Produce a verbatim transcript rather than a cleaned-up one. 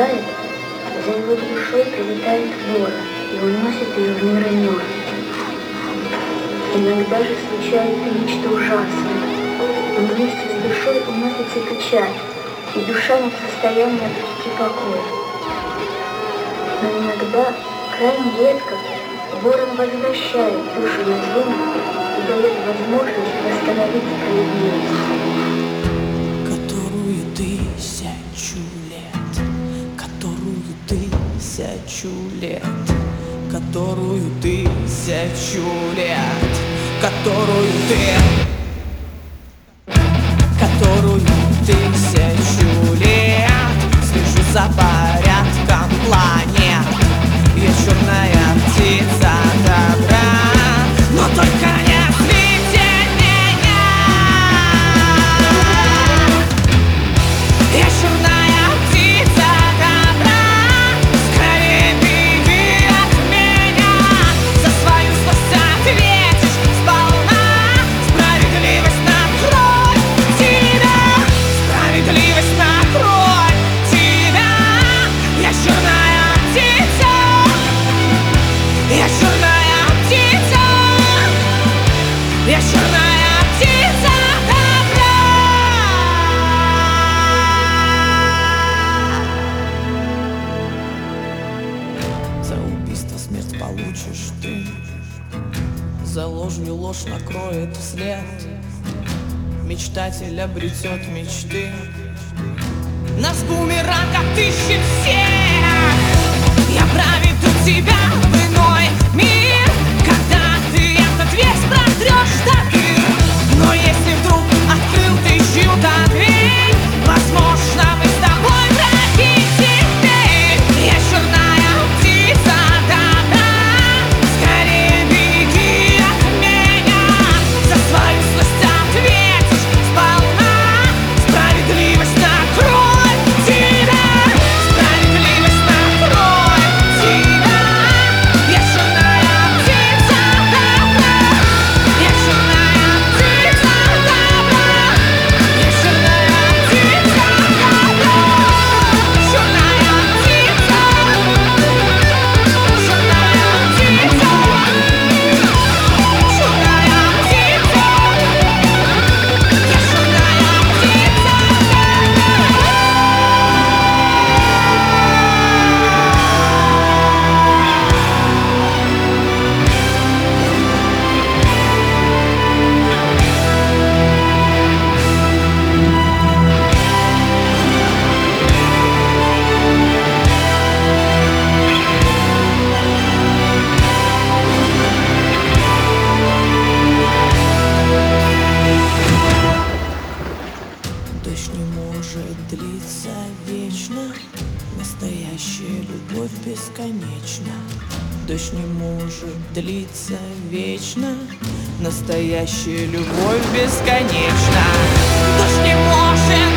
умирает, за его душой прилетает ворон и уносит ее в мир иной. Иногда же случается нечто ужасное. Но вместе с душой уносится печаль, и душа не в состоянии обрести покой. Но иногда, крайне редко, ворон возвращает душу на землю и дает возможность восстановить справедливость. Которую тысячу лет, которую тысячу лет, которую тысячу лет, которую ты, которую тысячу лет слежу за порядком планет. Я черная птица добра, но только не слететь меня. Я черная птица добра, скорее беги от меня. За свою злость ответишь сполна. Справедливость накроет тебя, справедливость накроет тебя. Я черная птица, я черная птица, я черная птица добра. За убийство смерть получишь ты, за ложью ложь накроет вслед. Мечтатель обретет мечты, нас бумеранг отыщет всех. Я проведу тебя в иной мир, когда ты этот весь протрешь до дыр. Но если вдруг открыл ты чью-то дверь, возможно, мы с тобой враги теперь. Я черная птица добра, скорее беги от меня. За свою злость ответишь сполна. Справедливость накроет тебя, справедливость накроет тебя. Я черная птица добра, я черная птица добра, я черная птица добра, черная птица, черная птица, черная птица, я черная птица. Дождь не может длиться вечно, настоящая любовь бесконечна. Дождь не может длиться вечно, настоящая любовь бесконечна. Дождь не может